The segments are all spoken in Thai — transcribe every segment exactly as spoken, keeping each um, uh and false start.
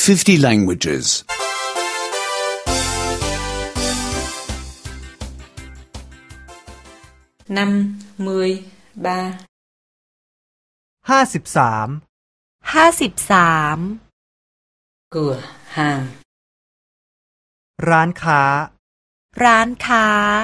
fifty languages. năm mươi ba ห้าสิบสามห้าสิบสาม cửa hàng ร้านค้าร้านค้า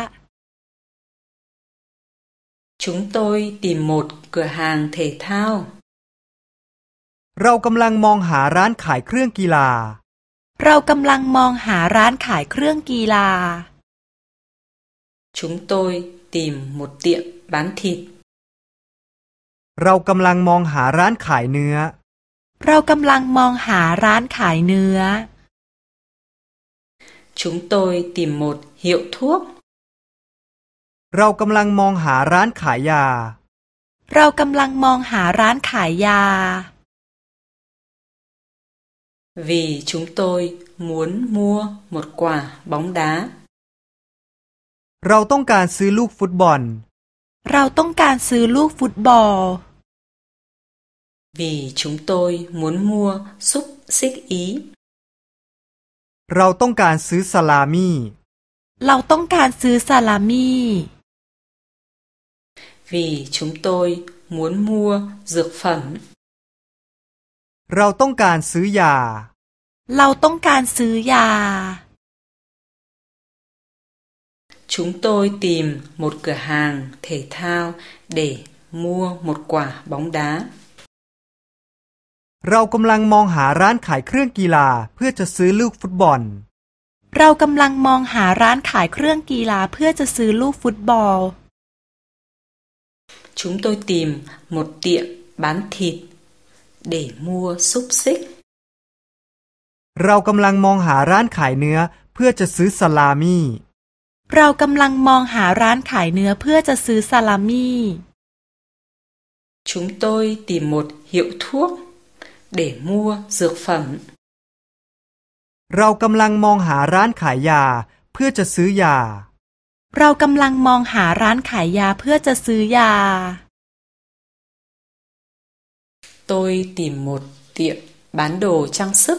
chúng tôi tìm một cửa hàng thể thao เรากำลังมองหาร้านขายเครื่องกีฬาเรากำลังมองหาร้านขายเครื่องกีฬา chúng tôi tìm một tiệm bán thịt เรากำลังมองหาร้านขายเนื้อเรากำลังมองหาร้านขายเนื้อ chúng tôi tìm một hiệu thuốc เรากำลังมองหาร้านขายยาเรากำลังมองหาร้านขายยา vì chúng tôi muốn mua một quả bóng đá เราต้องการซื้อลูกฟุตบอลเราต้องการซื้อลูกฟุตบอล vì chúng tôi muốn mua xúc xích Ý เราต้องการซื้อซาลามี่เราต้องการซื้อซาลามี่ vì chúng tôi muốn mua dược phẩm เราต้องการซื้อยาเราต้องการซื้อยา chúng tôi tìm một cửa hàng thể thao để mua một quả bóng đá เรากำลังมองหาร้านขายเครื่องกีฬาเพื่อจะซื้อลูกฟุตบอลเรากำลังมองหาร้านขายเครื่องกีฬาเพื่อจะซื้อลูกฟุตบอล chúng tôi tìm một tiệm bán thịt để mua xúc xích เรากำลังมองหาร้านขายเนื้อเพื่อจะซื้อซาลามี่เรากำลังมองหาร้านขายเนื้อเพื่อจะซื้อซาลามี่ chúng tôi tìm một hiệu thuốc để mua dược phẩm เรากำลังมองหาร้านขายยาเพื่อจะซื้อยาเรากำลังมองหาร้านขายยาเพื่อจะซื้อยา tôi tìm một tiệm bán đồ trang sức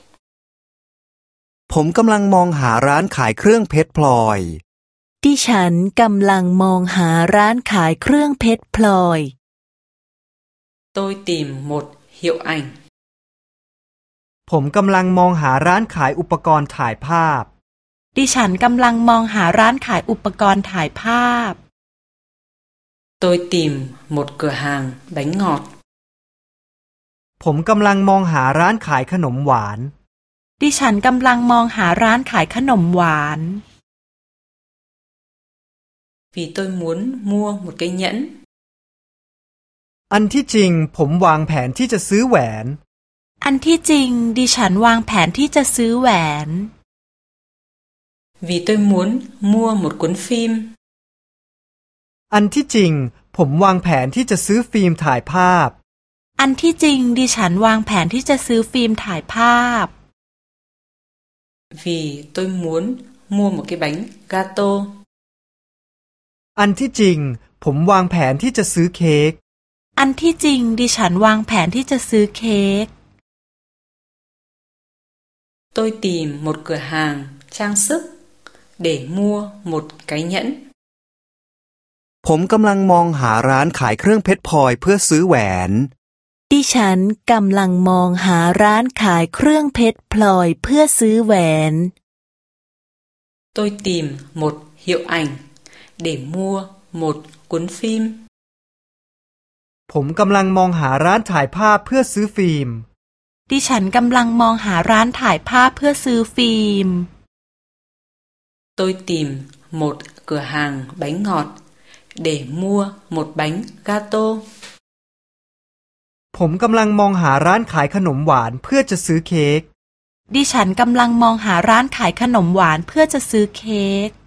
ผมกำลังมองหาร้านขายเครื่องเพชรพลอยดิฉันกำลังมองหาร้านขายเครื่องเพชรพลอย tôi tìm một hiệu ảnh ผมกำลังมองหาร้านขายอุปกรณ์ถ่ายภาพดิฉันกำลังมองหาร้านขายอุปกรณ์ถ่ายภาพ tôi tìm một cửa hàng bánh ngọt ผมกำลังมองหาร้านขายขนมหวานดิฉันกำลังมองหาร้านขายขนมหวาน vì tôi muốn mua một cái nhẫn อันที่จริงผมวางแผนที่จะซื้อแหวนอันที่จริงดิฉันวางแผนที่จะซื้อแหวน vì tôi muốn mua một cuốn phim อันที่จริงผมวางแผนที่จะซื้อฟิล์มถ่ายภาพอันที่จริงดิฉันวางแผนที่จะซื้อฟิล์มถ่ายภาพ vì tôi muốn mua một cái bánh gato อันที่จริงผมวางแผนที่จะซื้อเค้กอันที่จริงดิฉันวางแผนที่จะซื้อเค้ก tôi tìm một cửa hàng trang sức để mua một cái nhẫn ผมกำลังมองหาร้านขายเครื่องเพชรพลอยเพื่อซื้อแหวนดิฉันกำลังมองหาร้านขายเครื่องเพชรพลอยเพื่อซื้อแหวน tôi tìm một hiệu ảnh để mua một cuốn phim ผมกำลังมองหาร้านถ่ายภาพเพื่อซื้อฟิล์มดิฉันกำลังมองหาร้านถ่ายภาพเพื่อซื้อฟิล์ม tôi tìm một cửa hàng bánh ngọt để mua một bánh gato ผมกำลังมองหาร้านขายขนมหวานเพื่อจะซื้อเค้กดิฉันกำลังมองหาร้านขายขนมหวานเพื่อจะซื้อเค้ก